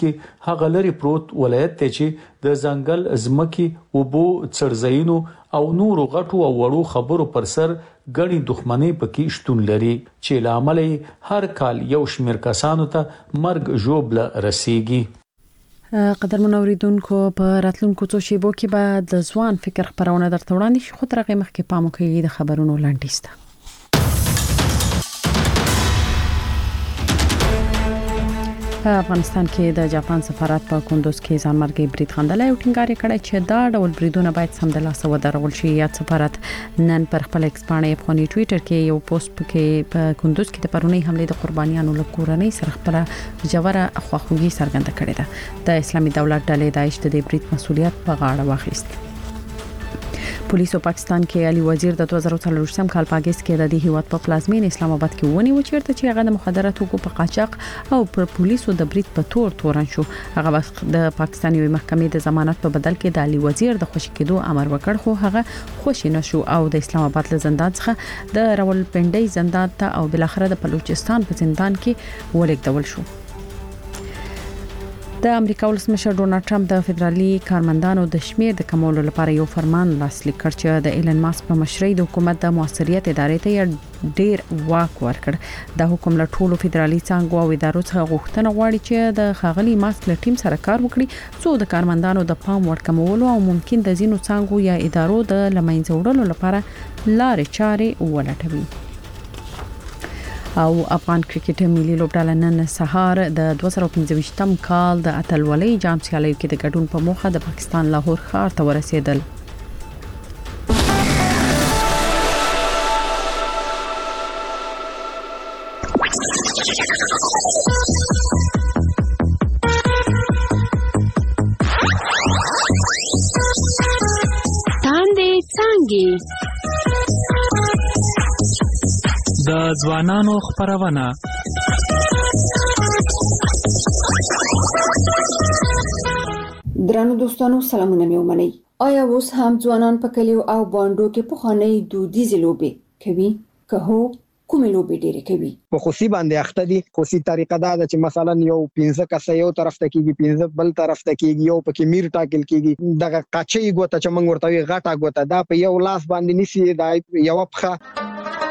کې هغه لري پروت ولایت ته چې د ځنګل ازمکي اوبو څړځینو او نورو غټو او وړو خبرو پر سر غړي دښمنۍ پکې شتون لري چې لامل هر کال یو شمیر کسانو ته مرګ ژوبله رسیږي. قدر منوریدونکو په راتلونکو څو شیبو کې به د ځوان فکر خبرونه درته وړاندې شي، خو تر هغه مخکې پام وکړئ د خبرونو لاندې. په افغانستان کې د جاپان سفارت په کندوز کې ځانمرګي برید خندلای او ټینګار کړی چې دا ډول بریدونه باید سمدلاسه ودرول شي. یاد سفارت نن پر خپل ایکس باندې افغاني ټوئیټر کې یو پوسټ کې په کندوز کې د پرونی حمله د قربانیانو له کورنۍ سره خپل جوړه خواخوږي څرګنده کړې ده. د اسلامي دولت ډلې داعش د دې برید مسولیت په غاړه واخیست. پولیسو پاکستان کې علي وزیر د 2023 کال په اگست کې د دې هیواد په پلازمین اسلام آباد کې ونیو چیرته چې هغه د مخدراتو توکو په قاچاق او پر پولیسو د برید په تورن شو. هغه وخت د پاکستاني محکمې د ضمانت په بدل کې د علي وزیر د خوشی کېدو امر وکړ، خو هغه خوشی نشو او د اسلام آباد له زندان څخه د راولپنډي زندان ته او بل اخر د بلوچستان په زندان کې ولېږدول شو. د امریکا ولسمشر ډونالد ټرمپ د فدرالي کارمندانو د شمیر د کمولو لپاره یو فرمان لاسلیک کړ چې د ایلن ماسک په مشرۍ د حکومت د موثریت ادارې ته ډیر واک ورکړ. د حکومت له ټولو فدرالي څانګو او ادارو څخه غوښتنه غواړي چې د خاغلی ماسک له ټیم سره کار وکړي څو د کارمندانو د پام وړ کمولو او ممکن د ځینو څانګو یا ادارو د لمنځه وړلو لپاره لارې چارې ولټوي. او افغان کرکټ ملي لوبډله نن سهار د 2025م کال د اتلولۍ جام سیالیو کې د ګډون په موخه د پاکستان لاهور ښار ته ورسېدل. تاندې څانګې د ځوانانو خبرونه. درنو دوستانو سلامونه مې ومنئ. آیا اوس هم ځوانان په کلیو او باندو کې پخوانۍ دودیزې لوبې کوي؟ که هو کومې لوبې ډېرې کوي؟ په خوسي باندې اخته دي. خوسي طریقه دا ده چې مثلا یو 15 کسه یو طرف ته کېږي، 15 بل طرف ته کېږي، یو پکې میر ټاکل کېږي. دغه قاچي ګوته چې موږ ورته وی غاټه ګوته دا په یو لاس باندې نسی، دا یو پخه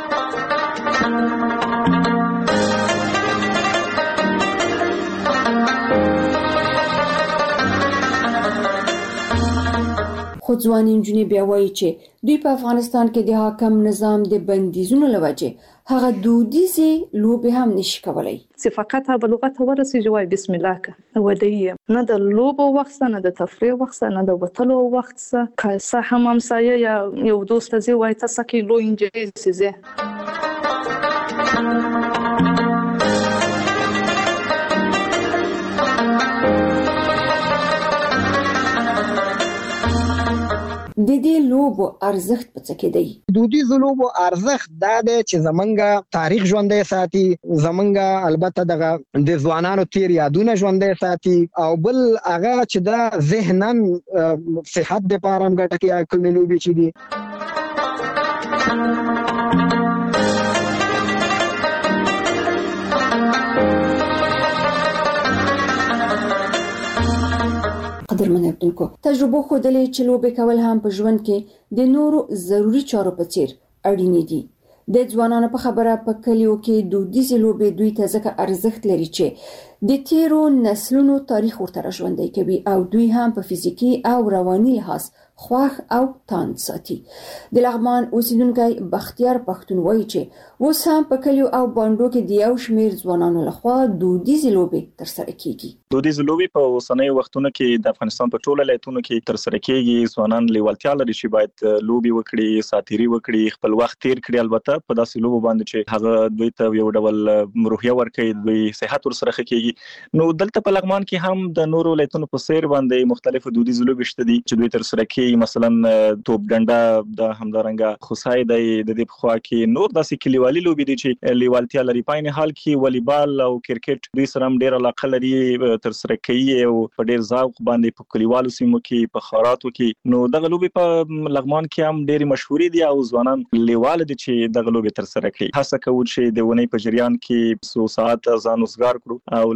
خو ځواني نجونې بیا وایي چې دوی په افغانستان کې د حاکم نظام د بندیزونو لوجه هغه دودیزې لوبې هم نشي کولای. فقط به لغت ورسې جوای بسم الله که ودی نه د لوبو وخت نه د تفریح وخت نه د وتلو وخت که صح هم سایه یا یو دوست زی وای تاسو کې لو انجلس زی د دې لوبو ارزښت په څه کې دی؟ دودیزو لوبو ارزښت دا دی چې زمونږ تاریخ ژوندی ساتي، زمونږ البته دغه د ځوانانو تیر یادونه ژوندی ساتي، او بل هغه چې دا ذهناً صحت لپاره هم ګټه کوي. کومې لوبې چې دي قدرمن اردوونکو تجربه ښودلې چې لوبې کول هم په ژوند کې د نورو ضروری چارو په څیر اړین دي. د ځوانانو په خبره په کلیو کې دودیزې لوبې دوی ته ځکه ارزښت لري چې د تیرو نسلونو تاریخ ورته ژوندی کوي او دوی هم په فزیکی او رواني لحاظ خوښ او تاند ساتي. د لغمان اوسیدونکی بختیار پښتون وایي چې اوس هم په کلیو او باندو کې د یو شمیر ځوانانو لخوا دودیزې لوبې ترسره کیږي. دودیزې لوبې په اوسنیو وختونو کې د افغانستان په ټوله ولایتونو کې ترسره کیږي. ځوانان لیوالتیا لري چې باید لوبې وکړي، ساتيري وکړي، خپل وخت تیر کړي. البته په داسې لوبو باندې چې هغه دوی ته یو ډول روحیه ورکوي، دوی صحت ورسره کیږي. نو دلته په لغمان کې هم د نورو ولایتونو په سیر باندې مختلفو دودیزې لوبې شته دي چې دوی ترسره کوي. مثلا توپ ډنډه د همدارنګه خصای د دې په خوا کې نور داسې کلیوالي لوبې دي چې لیوالتیا لري. په عین حال کې والیبال او کرکټ دوی سره هم ډېر علاقه لري، ترسره کوي او په ډېر ذوق باندې په کلیوالو سیمو کې په خاراتو کې. نو دغه لوبې په لغمان کې هم ډېر مشهوري دي او ځوانان لیوال دي چې دغه لوبې ترسره کوي. هڅه کوي چې د ونې په جریان کې 100 ساعت ځان وزګار کړو او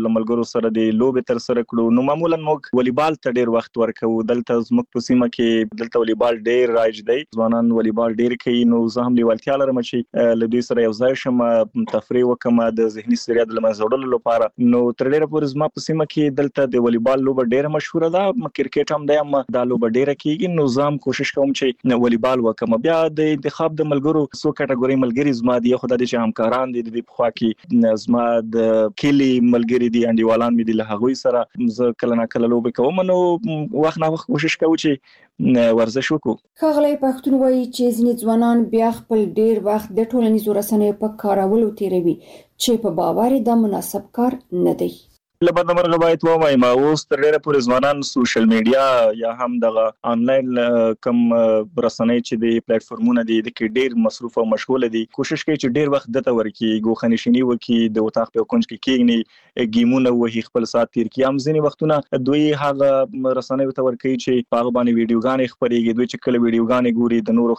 ملګرو سره د لوبې تر سره کړو. نو معمولا موږ والیبال ته ډیر وخت ورکو. دلته زموږ په سیمه کې دلته والیبال ډیر رایج دی، ځوانان والیبال ډیر کوي. نو زه هم لیوالتیا لرم چې له دوی سره یو ځای شم، تفریح وکم د ذهني ستړیا د لمنځه وړلو لپاره. نو تر ډیره پورې زما په سیمه کې دلته د والیبال لوبه ډیره مشهوره ده، کرکټ هم دی، هم دا لوبه ډیره کیږي. نو زه هم کوشش کوم چې والیبال وکم. بیا د انتخاب د ملګرو څو کټګوري ملګری زما دي، خو د دې چې همکاران دي د دې په خوا کې زما د کلی ملګری دي، انډیوالان مې دي، له هغوی سره زه کله نه کله لوبه کوم. نو وخت نه وخت کوشش کوم چې ورزش وکړو. ښاغلی پښتون وایي چې ځینې ځوانان بیا خپل ډیر وخت د ټولنیزو رسنیو په کارولو تیروي چې په باور د مناسب کار نه دی. لبد مرغه باید وایم اوس تر ډیره پورې ځوانان سوشل میډیا یا هم دغه آنلاین کم رسنۍ چې د پلیټ فارمونه دي د کې ډیر مصروف او مشغول دي. کوشش کوي چې ډیر وخت دته ورکی ګوخنشینی وکي، د وطاق په کونج کې کېږي، گیمونه وهي، خپل سات تیر کی. هم ځینې وختونه دوی هغه رسنۍ ته ورکی چې په هغه باندې ویډیوګانې خپرېږي. دوی چې کله ویډیوګانې ګوري د نورو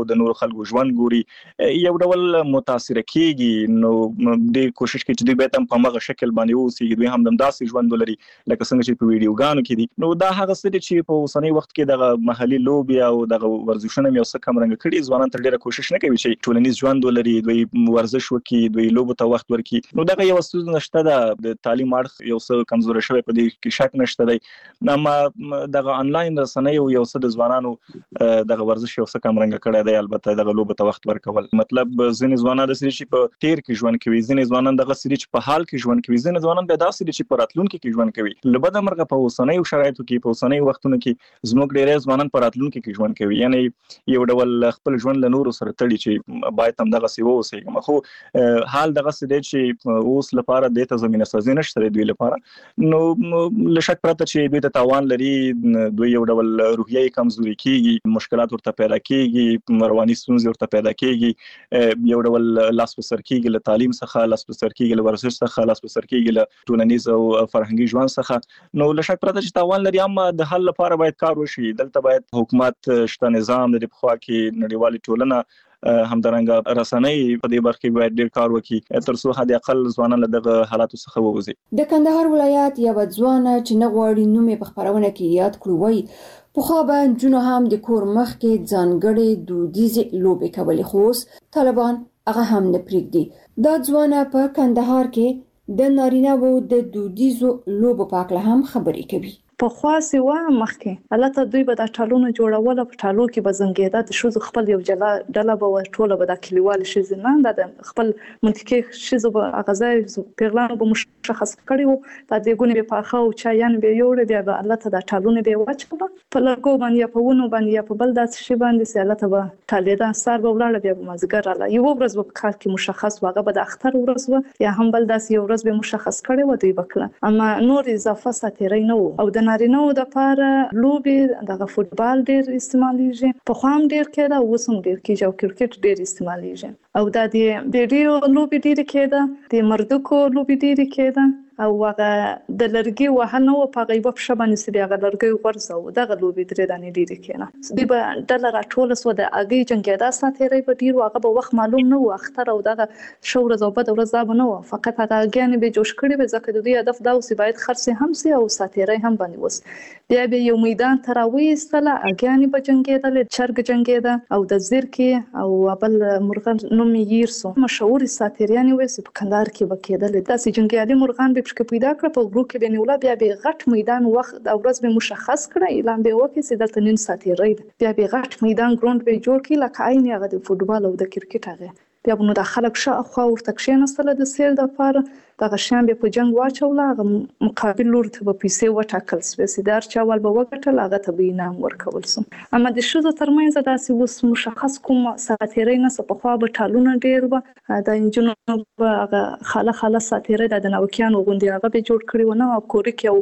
خلکو ژوند ګوري، یو ډول متاثر کیږي. نو د کوشش کوي چې دوی به هم په هغه شکل باندې اوسي، دوی هم داسې ژوند ولري لکه څنګه چې په ویډیوګانو کې دي. نو دا هغه څه چې په اوسنۍ وخت کې د محلي لوبي او د ورزشونو یو څه کم رنګ کړي. ځوانان تر ډیره کوشش نه کوي چې ټولنیز ژوند ولري، دوی ورزش وکړي، دوی لوبو ته وخت ورکړي. نو دا یو څه نشته د تعلیم اړخ یو څه کمزوري شوی، په دې کې شک نشته دی. اما د انلاین رسنۍ یو څه د ځوانانو د ورزش یو څه کم رنګ کړي دی. البته د لوبو ته وخت ورکول مطلب ځینې ځوانان د سړي په تیر کې ژوند کوي، ځینې ځوانان د غسري په حال کې ژوند کوي، ځینې ځوانان د داسې چې په راتلونکو کې ژوند کوي. لبد مرغه په اوسنۍ شرایطو کې، په اوسنۍ وختونو کې زموږ ډېر ځوانان په راتلونکو کې ژوند کوي. یعنی یو ډول خپل ژوند له نورو سره تړي چې باید هم دغه سی ووسېږم. خو حال دغه څه دی چې اوس لپاره د ته زمينه سازي نشته دوی لپاره. نو لشک پرته چې دوی ته تاوان لري، دوی یو ډول روحیه کمزوري کیږي، مشکلات ورته پیدا کیږي، رواني ستونزې ورته پیدا کیږي، یو ډول لاس په سر کیږي له تعلیم څخه، لاس په سر کیږي له ورزش څخه، لاس په سر کیږي له ټولنیز او فرهنګي ژوند څخه. نو لشک پرته چې تاوان لري، اما د حل لپاره باید کار وشي. دلته باید حکومت شته، نظام د خوا کې نړیوالي ټولنه همدارنګه رسنۍ په دې برخه کې باید ډیر کار وکړي تر څو حد اقل ځوانان له دغه حالاتو څخه ووځي. د کندهار ولایت یو ځوان چې نه غواړي نوم په خبرونه کې یاد کړو وایي په خو به جنو هم د کور مخ کې ځانګړي دودیزه لوبې کولې، خو طالبان هغه هم نه پریږدي. دا ځوان په کندهار کې د نارینه وو د دودیزو لوبو په اړه هم خبرې کوي. په خاصه و مخکې البته دوی به د ټالونو جوړول، په ټالو کې به زنګیدا د شوز خپل یو جلا ډله به ټوله به د کلیوال شیز نه د خپل منطقي شیز به غزای پیغلان به مشخص کړي وو. په دې ګونې به پاخه او چایان به یوړ بیا به البته د ټالونو به وچول په لګو باندې په ونو باندې په بل داس شی باندې سي البته به ټالیدا سر به ولاړ بیا به مازګر را یو ورځ به کار کې مشخص واغه به د اختر ورځ و یا هم بل داس یو ورځ به مشخص کړي و دوی وکړه. اما نور اضافه ساتيري نه او د نارینه د لپاره لوبې دغه فوتبال ډیر استعماليږي، په خوام ډیر کېده، اوسم ډیر کېږي او کرکټ ډیر استعماليږي. او د ویډیو لوبې ډیر کېده، د مردکو لوبې ډیر کېده او هغه د لرګي وهنه او په غیبه په شبانه سي هغه لرګي ورسو دغه لوبې درې دانې ډیر کېنه. د به ډلر ټول سو د اگې جنگیدا ساتيري په ډیر هغه به وخت معلوم نه و، اختر او دغه شور زوبد ورځ دا نه و، فقط هغه اگې به جوش کړي به ځکه د دوی هدف دا اوسې باید خرڅ هم سي او ساتيري هم باندې وس. بیا به یو میدان تراوي استله اگې به جنگیدل، چرګ جنگیدا او د زیرکی او بل مرغان نوم یې سو مشهور ساتيریان وې په کندهار کې وکیدل. داسې جنگیالي مرغان به پیدا کړ په ګروپ کې بنوله، بیا به غټ میدان وخت او ورځ به مشخص کړ، اعلان به وکړي چې دلته نن ساتيري بیا به غټ میدان ګراوند به جوړ کړي لکه عین هغه د فوتبال او د کرکټ هغه. بیا نو د خلک شاوخوا ورته کښیناستل د سیل د لپاره دغه شان به په جنگ واچول، هغه مقابل لور ته به پیسې وټاکل سوې، سیدار چاول به وګټل، هغه ته به انعام ورکول سو. اما د شوزو ترمنځ داسې وس مشخص کوم ساتيري نه په خوا به ټالونه ډیر و د انجنونو هغه خاله ساتيري د نوکیانو غوندي هغه به جوړ کړی و نه او کوري کې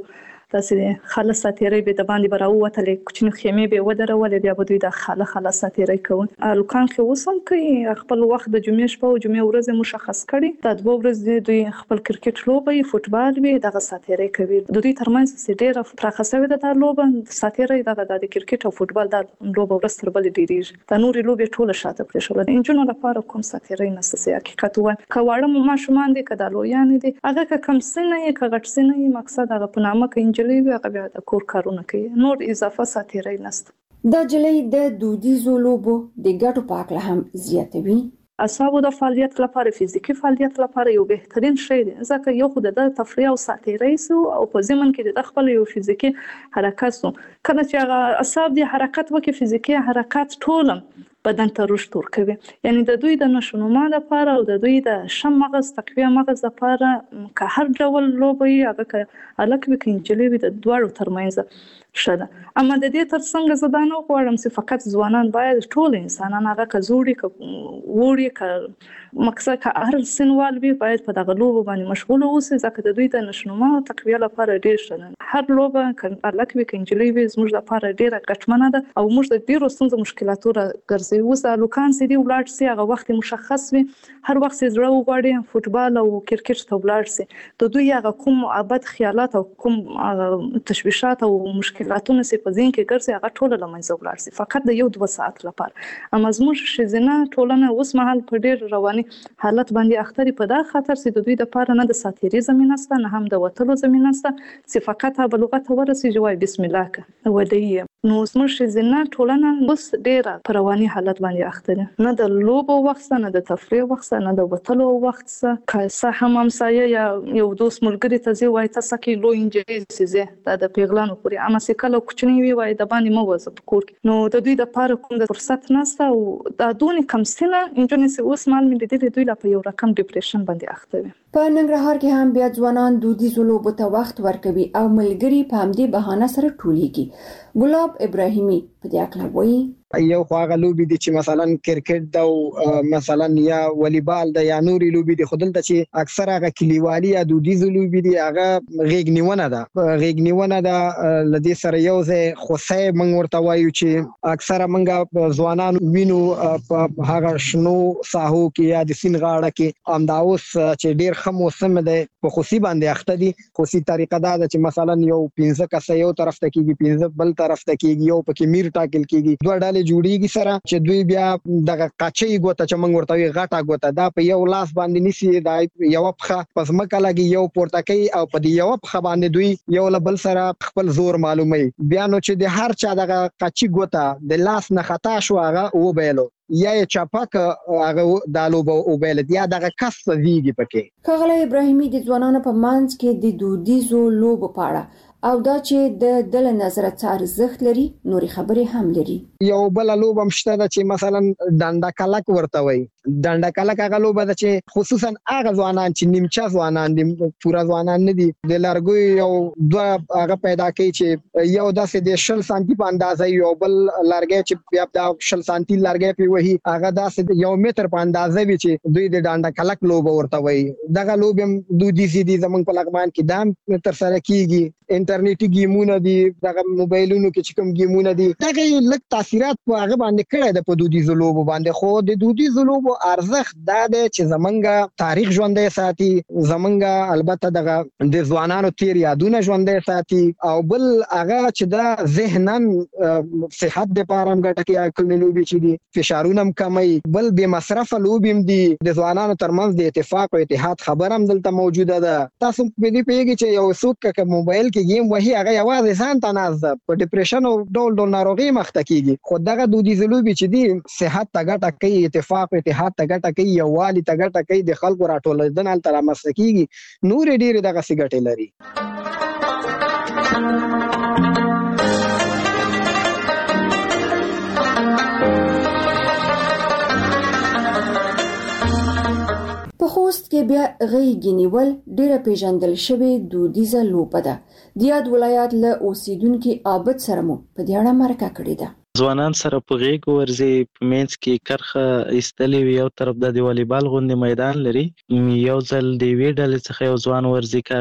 تاسې خالص ساتيري به د باندې براوته کوچنی خیمه به ودرول بیا به دوی د خالص ساتيري کوي الکان کې وسم کوي خپل وخت د جمعې شپه او جمعې ورځ مشخص کړي د دوه ورځې دوی خپل کرکټ لوبي فوتبال وي دغه ساتيري کوي د دوی ترمنځ ډېره پراخه د لوبه ساتيري دغه د کرکټ او فوتبال د لوبه ورسره بل ډیریږي د نوري لوبې ټوله شاته پرې شو د انجونو لپاره کوم ساتيري نسسي حقیقت وای کواړه ما شومان دي کدا لویان دي هغه کم سنه یې کغټ سنه یې مقصد هغه په نامه کې انجلي وي هغه بیا د کور کارونه کوي نور اضافه ساتيري نشته دا جلي د دودیزو لوبو د ګټو پاکله هم زیاتوي اعصابو د فعالیت لپاره فزیکی فعالیت لپاره یو بهترین شی دی ځکه یو خود د تفریح او ساتيري سو او په ضمن کې د خپل یو فزیکی حرکت سو کله چې هغه اعصاب دی حرکت وکي فزیکی حرکت ټول بدن ته رشد ورکوي یعنی د دوی د نشونما لپاره او د دوی د شم مغز تقویه مغز لپاره که هر ډول لوبي هغه الک وکینجلي د دوړو ترمنځ شته اما د دې ترڅنګ زدانو غواړم چې فقط ځوانان باید ټول انسانان هغه کزوري ووري ک مقصد که هر سنوال وي باید په دغه لوبو باندې مشغول اوسي ځکه د دوی د نشونما تقویه لپاره ډیر شته هر لوبه ک الک وکینجلي زموږ لپاره ډیره ګټمنه ده او موږ د ډیرو ستونزو مشکلاتو ګرځي اوس لوکان سي ولاړ سي هغه وخت مشخص وي هر وخت زړه وغواړي فوتبال او کرکټ ته ولاړ سي د دوی هغه کوم ابد خیالات او کوم تشویشات او مشکلاتونه سي په ذهن کې ګرځي هغه ټول لمنځه ولاړ سي فقط د 1-2 ساعت لپاره اما زموږ شزنه ټولنه اوس مهال په ډیر رواني حالت باندې اختري په دا خطر سي د دوی د پاره نه د ساتيري زمينه ست نه هم د وټلو زمينه ست چې فقط به لغت ورسي جوای بسم الله ک ودی نو زموږ شزنه ټولنه اوس ډیر په رواني حالت باندې اخته نه د لوبو وخت نه د تفریح وخت نه د وټلو وخت که هم همسایه یا یو دوست ملګری ته زی وای تاسو کې لو انجری سي د پیغلانو پوري اما سې کله کوچنی وی وای د باندې مو وځ په کور نو د دوی د پاره کوم د فرصت نشته او د دونی کم سنه انجونی سي اوس مال مې د دوی لپاره یو رقم ډیپریشن باندې اخته وي په ننګرهار کې هم بیا ځوانان دودیزو لوبو ته وخت ورکوي او ملګری په همدې بهانه سره ټولیږي ګلاب ابراهیمي په دې اړه وایي یو خواغه لوبي دي چې مثلا کرکټ دا او مثلا یا والیبال دا یا نوري لوبي دي خودلته چې اکثر هغه کلیوالي یا دودیزو لوبي دي هغه غیګنیونه ده لدی سره یو ځای خوسه منګ ورته وایو چې اکثر منګه ځوانان وینو په هغه شنو ساحو کې یا د سین غاړه کې امداوس چې ډیر خم موسم ده په خوسي باندې اخته دي خوسي طریقه دا چې مثلا یو 15 کسه یو طرف ته کېږي 15 بل طرف ته کېږي یو پکې میر ټاکل کېږي دوه ډلې جوړیږي سره چې دوی بیا دغه قاچي ګوته چې موږ ورته وی غټه ګوته دا په یو لاس باندې نسی دا یو پخه پس مکه لګي یو پورتکي او په دې یو پخه باندې دوی یو لبل سره خپل زور معلومي بیا نو چې د هر چا دغه قاچي ګوته د لاس نه خطا شو هغه و بیلو یا چاپک هغه دالو او بیل یا دغه کس ویږي پکې کغله ابراهیمي د ځوانانو په مانځ کې د دودیزو لوبو پاړه او دا چې د دل نظر څار زخت لري نوري خبرې هم لري یو بل لوب هم شته چې مثلا ډانډا کلک ورته وي ډانډا کلک هغه لوب ده چې خصوصا هغه ځوانان چې نیمچا ځوانان دي پورا ځوانان نه دي د لارګوي یو دوه هغه پیدا کوي چې یو داسې د 10 سانتي په اندازه یو بل لارګي چې بیا د 10 سانتي لارګي په وਹੀ هغه داسې یو متر په اندازه وي چې دوی د ډانډا کلک لوب ورته وي دغه لوب هم دودي سي دي زمونږ په لغمان کې دام تر سره کیږي انټرنیټي گیمونه دي دغه موبایلونو کې چې کوم گیمونه دي دغه لک تاثیرات په هغه باندې کړی د په دودیزو لوبو باندې خو د دودیزو لوبو ارزښت دا دی چې زمونږ تاریخ ژوندۍ ساتي زمونږ البته دغه د ځوانانو تیر یادونه ژوندۍ ساتي او بل هغه چې دا ذهنن صحت لپاره هم ګټه کوي کله لوبي چې دي فشارونه کموي بل به مصرف لوبیم دي د ځوانانو ترمنځ د اتفاق او اتحاد خبر هم دلته موجوده ده تاسو په دې پیږي چې یو څوک ک موبایل کې گیم وਹੀ هغه یوازې ځان ته ناز په ډیپریشن او ډول ناروغي مخته کیږي خو دغه دودیزو لوبي چې دي صحت ته ګټه کوي اتفاق او اتحاد ته ګټه کوي یووالي ته ګټه کوي د خلکو راټولېدل تل رامنځته کیږي نور ډیر دغه سیګټې لري په خوست کې بیا غېږ نیول ډېره پیژندل شوې دودیزه لوبه ده د یاد ولایت له اوسیدونکو عابد سره مو په دې اړه مرکه کړې ده ځوانان سره په غیږ ورځي، په منځ کې کرخه ایستلې وي، یو طرف د والیبال غوندې میدان لري، یو ځل د یوې ډلې څخه یو ځوان ورځي که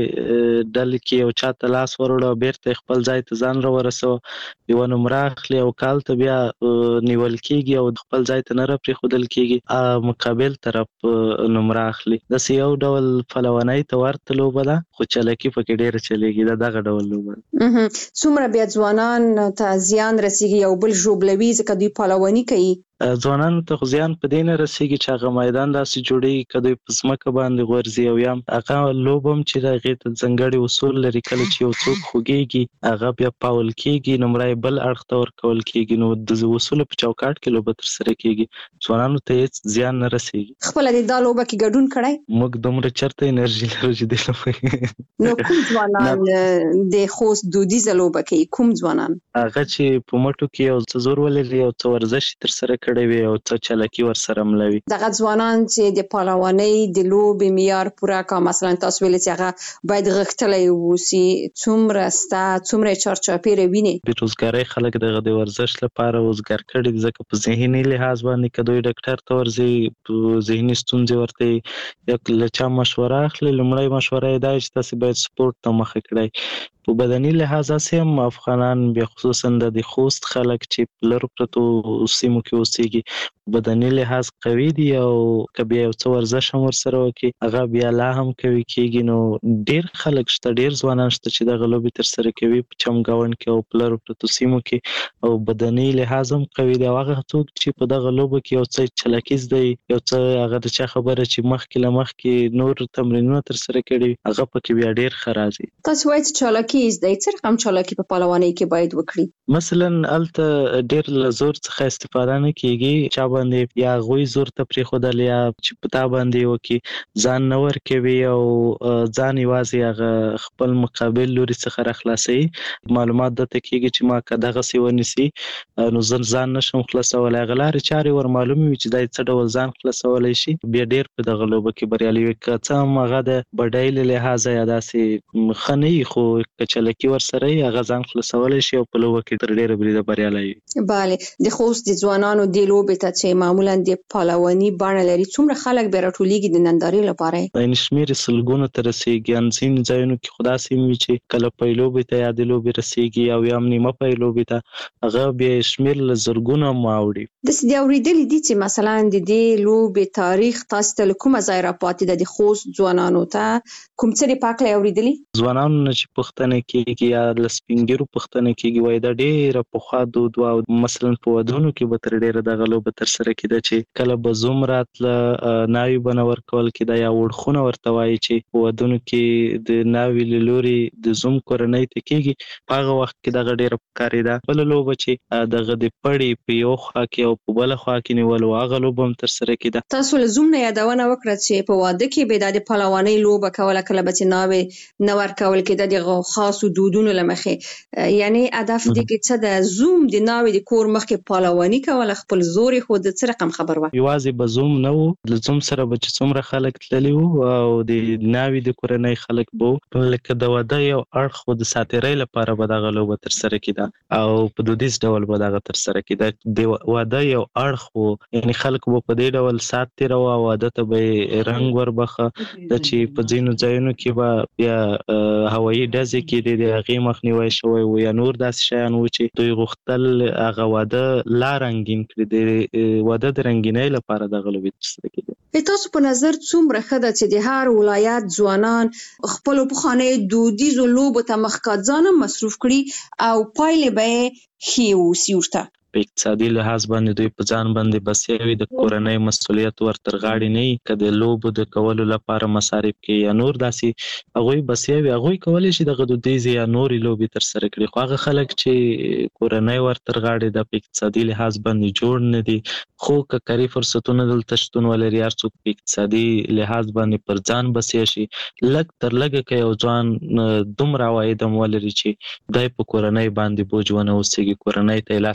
هغې ډلې کې یو چا ته لاس وروړ او بیرته خپل ځای ته ځان راورسوه، یوه نمره اخلي او کال ته بیا نیول کېږي او خپل ځای ته نه راپرېښودل کېږي، مقابل طرف نمره اخلي. داسې یو ډول پلوانۍ ته ورته لوبه ده، خو چلکي پکې ډېره چلېږي. دا دغه ډول لوبه ده. څومره بیا ځوانان ته زیان رسېږي، یو بل ژوبلوي ځکه دوی پلواني کوي؟ ځوانانو ته خو زیان په دې نه رسېږي چې هغه میدان داسې جوړېږي که دوی په ځمکه باندې غورځي، او یا هغه لوبه هم چې هغې ته ځانګړي اصول لري. کله چې یو څوک خوږېږي هغه بیا فاول کېږي، نمره یې بل اړخ ته ورکول کېږي، نو د اصولو په چوکاټ کې لوبه ترسره کېږي. ځوانانو ته هېڅ زیان نه رسېږي. خپله د دا لوبه کې ګډون کړی؟ موږ دومره چېرته انرژي لرو چې دې لوبه نو کوم ځوانان د خوست دودیزه لوبه کوي؟ کوم ځوانان؟ هغه چې په مټو کې یو څه زور ولري، یو څه ورزش ترسره کړی وي، او څه چلکي ورسره ملوي. دغه ځوانان چې د پهلوانۍ د لوبې معیار پوره کا، مثلا تاسو ویل چې هغه باید غښتلی واوسي، څومره سته، څومره چارچاپېره ویني؟ د روزګارۍ خلک دغه د ورزش لپاره روزګار کړي دي، ځکه په ذهني لحاظ باندې که دوی ډاکټر ته ورځي، ذهني ستونزې ورته یا له چا مشوره اخلي، لومړی مشوره یې دا چې تاسې باید سپورټ ته مخه کړئ. په بدني لحاظ هسې هم افغانان بیا خصوصا د خوست خلک چې په لرو پرتو سیمو کې اوسېږي، بدني لحاظ قوي دي، او که بیا یو څه ورزش هم ورسره وکړي هغه بیا لا هم قوي کېږي. نو ډېر خلک شته، ډېر ځوانان شته چې دغه لوبې ترسره کوي په چمګاونډ کې او په لرو پرتو سیمو کې، او بدني لحاظ هم قوي دي. او هغه څوک چې په دغه لوبه کې یو څه چلکي زده وي، یو څه هغه د چا خبره چې مخکې له مخکې نور تمرینونه ترسره کړي وي، هغه پکې بیا ډېر ښه راځي. تاسو وایئ چې چالاکي زده، څه رقم چالاکي په پهلوانۍ کې باید وکړي؟ مثلا هلته ډېر له زور څخه استفاده نه کېږي، چا باندې یا هغوی زور ته پرېښودل یا چې په تا باندې وکړي، ځان نه ورکوي او ځان یوازې هغه خپل مقابل لوري څخه راخلاصوي. معلومات درته کېږي چې ما که دغسې ونیسي نو زه ځان نشم خلاصولی. هغه لارې چارې ور معلومې وي چې دا څه ډول ځان خلاصولی شي، بیا ډېر په دغه لوبه کې بریالي وي. که څه هم هغه د بډایۍ له لحاظه یا داسې ښه نه وي، خو که چلکي ورسره وي هغه ځان خلاصولی شي او په لوبه کې تر ډېره بریده بریالی وي. بله، د خوست د ځوانانو دې لوبې ته چې معمولا د پهلواني بڼه لري، څومره خلک بیا راټولېږي د نندارې لپاره؟ عین شمېر یې سلګونو ته رسېږي. ان ځینې ځایونو کې خو داسې وي چې کله پی لوبې ته یا د لوبې رسېږي او یا هم نیمه پی لوبې ته، هغه بیا یې شمېر له زرګونو هم اوړي. داسې دې اورېدلي دي چې مثلا د دې لوبې تاریخ تاسو ته له کومه ځای راپاتې ده؟ د خوست ځوانانو ته کوم څه دې په هکله یې اورېدلي؟ ځوانانو نه چې پوښتنه کېږي یا له سپین ږیرو پوښتنه کېږي، وایي دا ډېره پخوا دود وه، او مثلا په ودونو کې به تر ډېره دغه لوبه ترسره کېده چې کله به زوم راتله، ناوې به نه ورکول کېده، یا وړخونه ورته وایي چې په ودونو کې د ناوې له لورې د زوم کورنۍ ته کېږي. په هغه وخت کې دغه ډېره پکارېده. بله لوبه چې دغه د پړې په یو خوا کې او په بله خوا کې نیول و، هغه لوبه هم ترسره کېده. تاسو له زوم نه یادونه وکړه چې په واده کې به د پهلوانۍ لوبه کوله، کله به چې ناوې نه ورکول کېده د خاصو دودونو له مخې، یعنی هدف دې کې څه ده؟ زوم د ناوې د کور مخکې پهلواني کوله، خپل زور یې ښوده، څه رقم خبر وه؟ یوازې به زوم نه و، له زوم سره به چې څومره خلک تللي وو او د ناوې د کورنۍ خلک به وو، لکه د واده یو اړخ و، د ساتیرۍ لپاره به دغه لوبه ترسره کېده او په دودیز ډول به دغه ترسره کېده. د واده یو اړخ و، یعنی خلک به په دې ډول سات تېروه او واده ته به یې رنګ وربخه. د چې په ځینو ځایونو کې به بیا هوایي ډزې کېدې، د هغې مخنیوی شوی و، یا نور داسې شیان و چې دوی غوښتل هغه واده لا رنګین کړي. د واده د رنګینۍ لپاره دغه لوبې ترسره کېدې. تاسو په نظر څومره ښه ده چې د هر ولایت ځوانان خپلو پخوانیو دودیزو لوبو ته مخکې ځان هم مصروف کړي او پایلې به یې ښې واوسي ورته؟ په اقتصادي لحاظ باندې دوی په ځان باندې بسیا وي، د کورنۍ مسؤلیت ورتر غاړې نه وي، که د لوبو د کولو لپاره مصارف کې یا نور داسې هغوی بسیا وي، هغوی کولی شي دغه دودیزې یا نورې لوبې ترسره کړي. خو هغه خلک چې کورنۍ ورتر غاړې ده، په اقتصادي لحاظ باندې جوړ نه دي، خو که کاري فرصتونه دلته شتون ولري، هر څوک په اقتصادي لحاظ باندې پر ځان بسیا شي، لږ تر لږه که یو ځوان دومره عواید هم ولري چې دی په کورنۍ باندې بوج ونه اوسېږي، کورنۍ ته یې لاس نه وي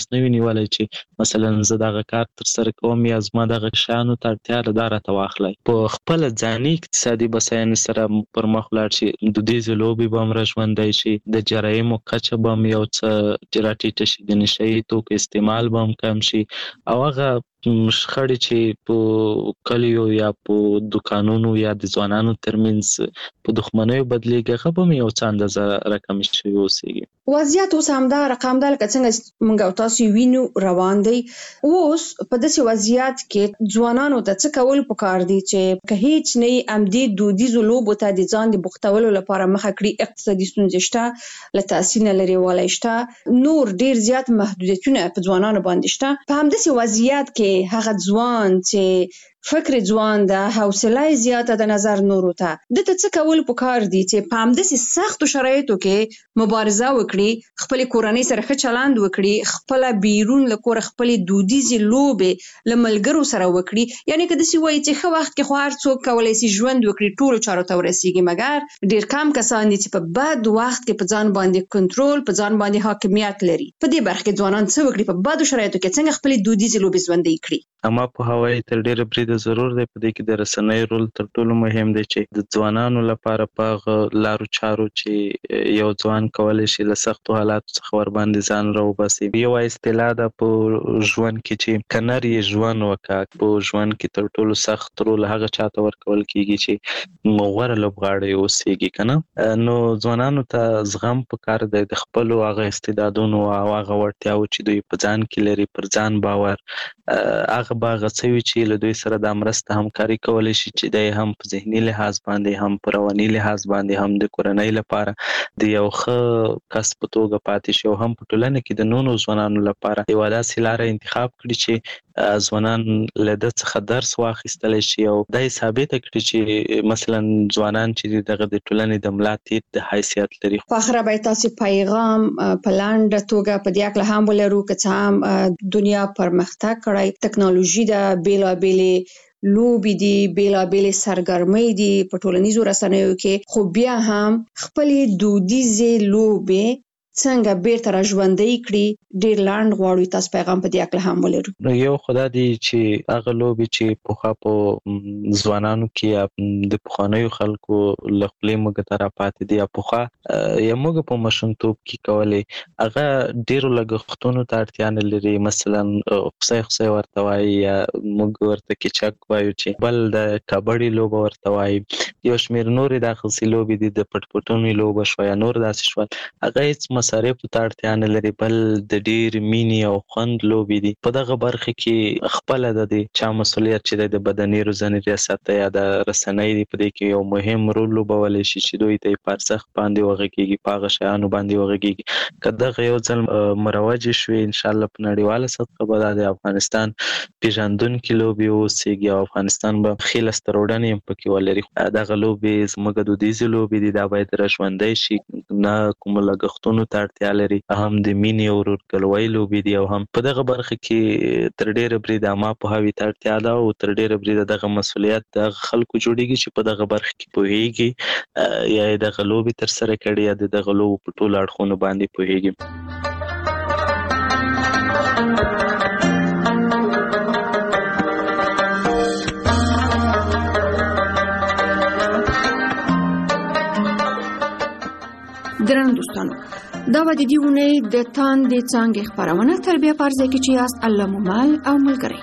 نیولای چې مثلا زه دغه کار تر سره کوم یا زما دغه شانو ته اړتیا ده راته واخلئ. په خپل ځاني اقتصادي بساینې سره پر مخ ولاړ شي، دودیزې لوبې به هم راژوندی شي، د جرایمو کچه به هم یو څه راټیټه شي، د نشه یي توکو استعمال به هم کم شي او هغه شخړې چې په کلیو یا په دکانونو یا د ځوانانو ترمنځ په دښمنیو بدلیږي هغه به یو څه اندازه راکمې شوي اوسېږي. وضعیت اوس همدا رقم ده لکه څنګه موږ او تاسو وینو روان دی. اوس په داسې وضعیت کې ځوانانو ته څه کول پکار دي چې که هیڅ نه امدې دودیزو لوبو ته د ځان د بوختولو لپاره مخه کړي، اقتصادي ستونزې شته، له تحصیل نه لرې والی شته، نور ډیر زیات محدودیتونه په ځوانانو باندې شته. په همداسې وضعیت کې هغه ځوان چې فکر ځوان ده، حوصله زیاته د نظر نورو ته، د څه کول پکار دي چې په همداسې سختو شرایطو کې مبارزه وکړي، خپل کورنۍ سره ښه چلند وکړي، خپل بیرون له کوره خپل دودیزې لوبې له ملګرو سره وکړي. یعنی که داسې وایي چې ښه وخت کې خو هر څوک کولی شي ژوند وکړي، ټولو چارو ته ورسیږي، مګر ډیر کم کسان دي چې په بد وخت کې په ځان باندې کنټرول، په ځان باندې حاکمیت لري. په دې برخه کې ځوانان څه وکړي په بدو شرایطو کې څنګه خپل دودیزې لوبې ژوندۍ کړي؟ اما په هوایي تر ډیره بریده ضرور دی. په دې کې د رسنۍ رول تر ټولو مهم دی چې د ځوانانو لپاره په لارو چارو چې یو ځوان کولی شي له سختو حالاتو څخه ورباندې ځان راوباسي. یو اصطلاح ده په ژوند کې چې که نر یې ژوند وکړه، په ژوند کې تر ټولو سخت رول هغه چاته ورکول کېږي چې غوره لوبغاړی اوسېږي که نه. نو ځوانانو ته زغم پکار دی د خپلو هغه استعدادونو او هغه وړتیاو چې دوی په ځان کې لري، پر ځان باور، هغه به هغه څه وي چې له دوی سره د مرسته همکاري کولی شي چې دی هم په ذهني لحاظ باندې، هم په رواني لحاظ باندې، هم د کورنۍ لپاره د یو ښه کس په توګه پاتې شي او هم په ټولنه کې د نورو ځوانانو لپاره یوه داسې لاره انتخاب کړي چې ځوانان له ده څخه درس واخیستلی شي او دا یې ثابته کړي چې مثلا ځوانان چې دغه د ټولنې د ملا تیر د حیثیت لري. په اخره باید تاسو پیغام په لنډه توګه په دې اړه هم ولرو که څه هم دنیا پرمختګ کړی، ټکنالوژي ده، بیلابېلې لوبې دي، بیلابېلې سرګرمۍ دي په ټولنیزو رسنیو کې، خو بیا هم خپلې دودیزې لوبې څنګه بیرته را ژوندۍ کړي. ډیر لاند غواړو تاسو پیغام په دې اړه هم ولرو. نو یو خدای دی چې هغه لوبې چې پخوا په ځوانانو کې یا د پخوانیو خلکو له خولې موږ ته راپاتې دي یا پخوا یا موږ په ماشومتوب کې کولې، هغه ډیرو لګښتونو ته اړتیا نه لري. مثلا خصی ورته وایي یا موږ ورته کیچک وایو چې بل د کبډي لوبه ورته وایي، یو شمېر نورې داسې لوبې دي، د پټ پټونې لوبه شوه یا نور داسې شول، هغه هېڅ مصارفو ته اړتیا نه لري، بل د ډېر مینې او خوند لوبې دي. په دغه برخه کې خپله د چا مسؤلیت چې د بدني روزنې ریاست یا د رسنۍ دی په دې کې یو مهم رول لوبولی شي چې دوی ته یې په ارزښت باندې وغږېږي، په هغه شیانو باندې وغږېږي. که دغه یو ځل مروجې شوې انشاءالله په نړیواله سطحه به دا د افغانستان پیژندونکي لوبې اوسېږي او افغانستان به ښې لاسته راوړنې هم پکې ولري. دغه لوبې زموږ دودیزې لوبې دي، دا باید راژوندی شي، نه کومو لګښتونو ته اړتیا لري، هم د مینې او ورورګلوۍ لوبې دي او هم په دغه برخه کې تر ډیره بریده عامه پوهاوي ته اړتیا ده او تر ډیره بریده دغه مسؤلیت د خلکو جوړیږي چې په دغه برخه کې پوهیږي یا دغه لوبې تر سره کړي یا دغه لوبو په ټولو اړخونو باندې پوهیږي. درنو دوستانو، دا و د دې اونۍ د تاندې څانګې خپرونه تربیه په ارزه کې چې یاست الله مومل او ملګری.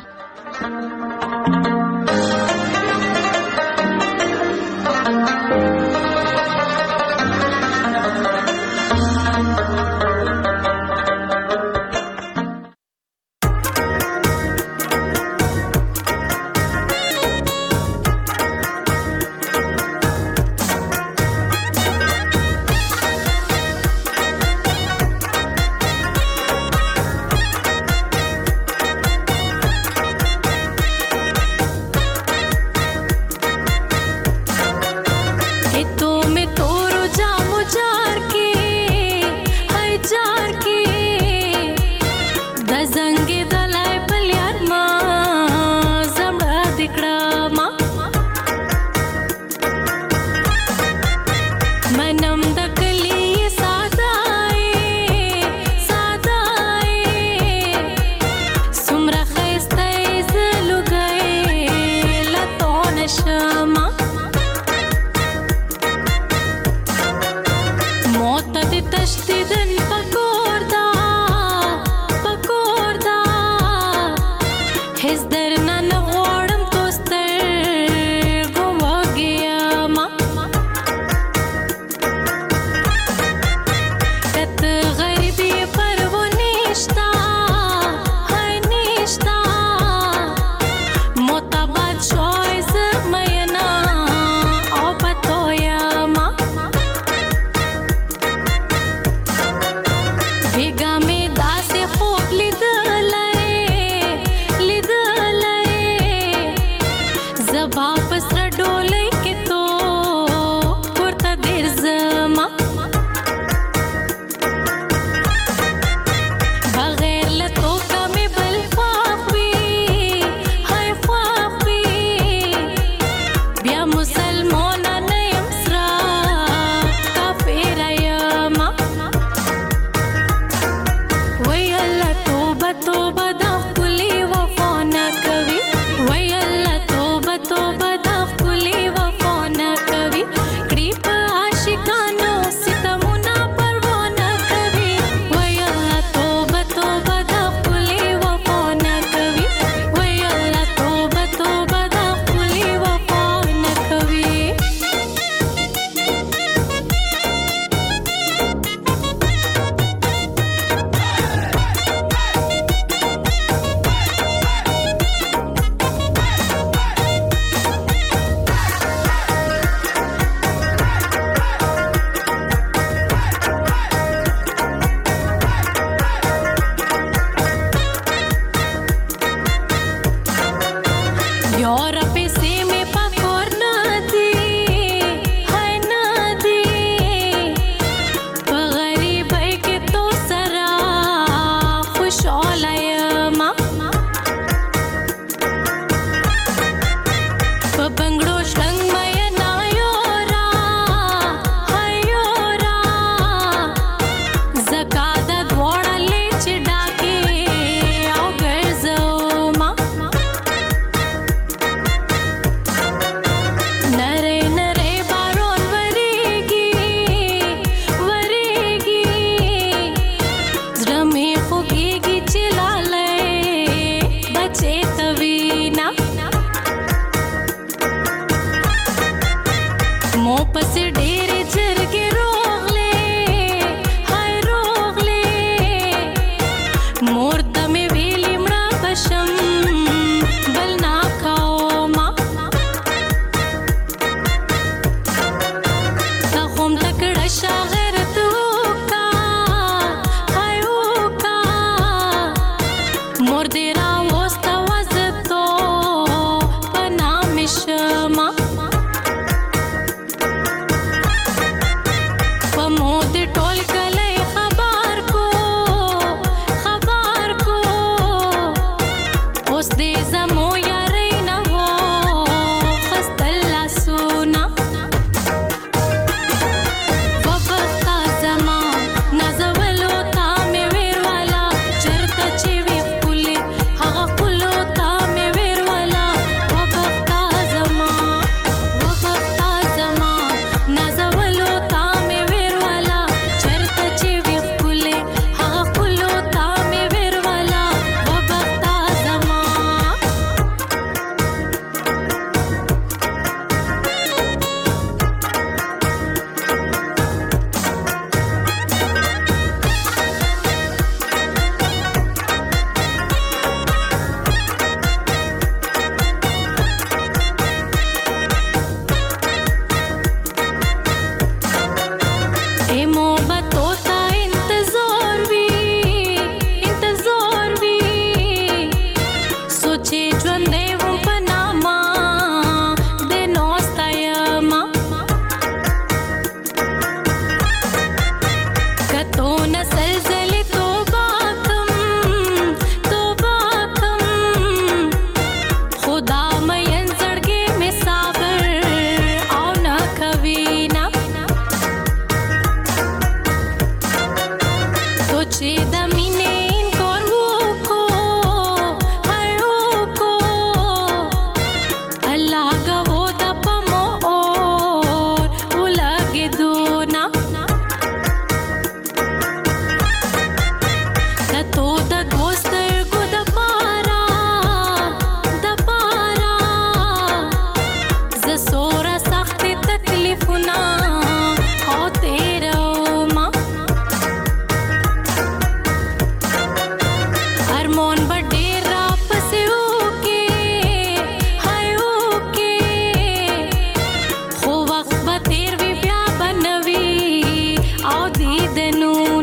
نور